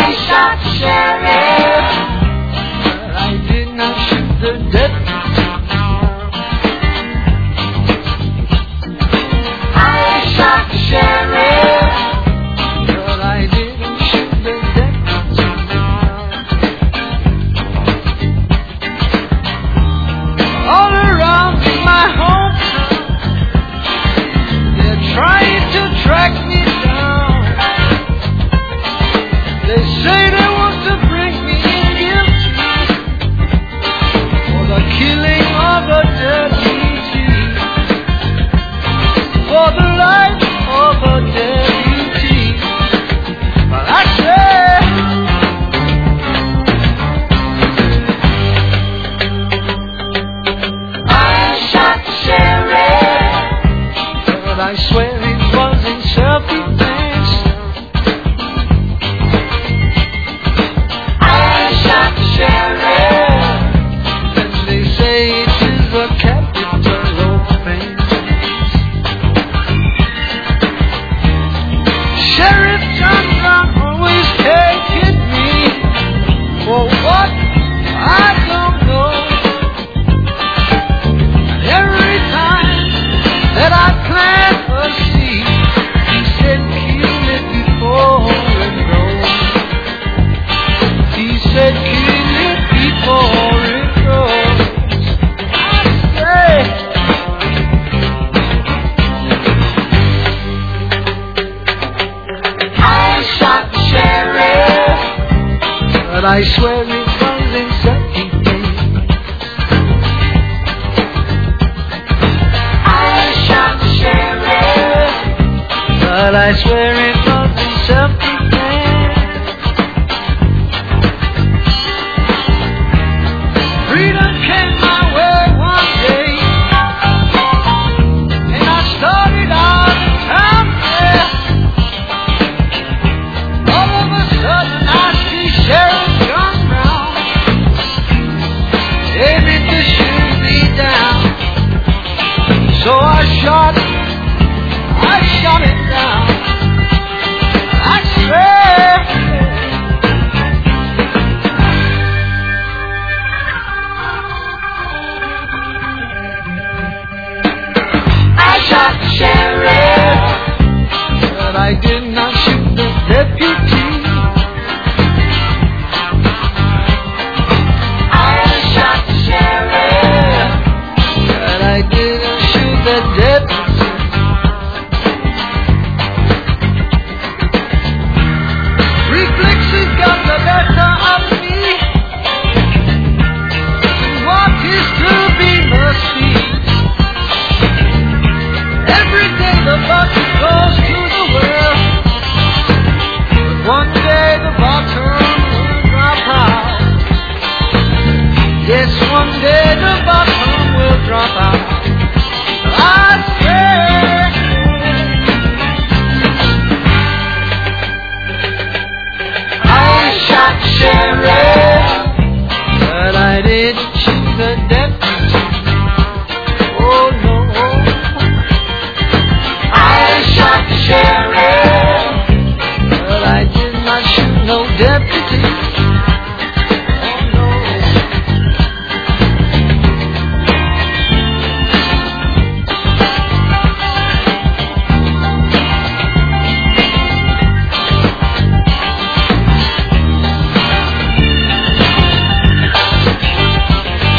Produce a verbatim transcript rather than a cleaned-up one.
shot the sheriff, but I did not shoot the deputy. I shot the sheriff, but I didn't shoot the deputy. All around my hometown, they're trying to track me down. They say they want to bring me in guilty for the killing of a deputy, for the life of a deputy. But I say, I shot the sheriff, but I swear it was in self-defense. I shot the sheriff, and they say it is a capital offense. Sheriff John Brown always taking me for what I don't know. And every time that I plant a seed, he said kill it before it grows. He said kill it before it grows. I say, I shot the sheriff, but I swear it was in self-defense. I shot the sheriff, but I swear it was in self-defense. Freedom came my way one day, and I started out in town there. All of a sudden I see Sheriff John Brown aiming to shoot me down. So I shot, I shot him down. I swear, I shot the sheriff, but I did not shoot the deputy. I shot the sheriff, but I didn't shoot the deputy. Reflexes got the better of me, and what is to be must be. Every day the bucket goes to the well, but one day the bottom will drop out. Yes, one day the bottom will drop out. I swear, I shot the sheriff, but I didn't shoot the deputy. Oh no, I shot the sheriff, but I did not shoot no deputy.